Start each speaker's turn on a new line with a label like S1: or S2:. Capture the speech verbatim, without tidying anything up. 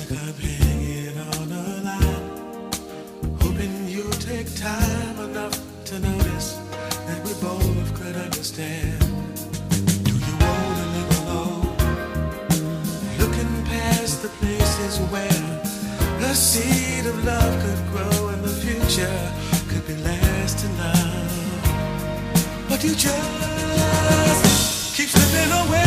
S1: like I'm hanging on a line, hoping you'll take time enough to notice that we both could understand. Do you want to live alone? Looking past the places where the seed of love could grow and the future could be lasting love. But you just keep slipping away.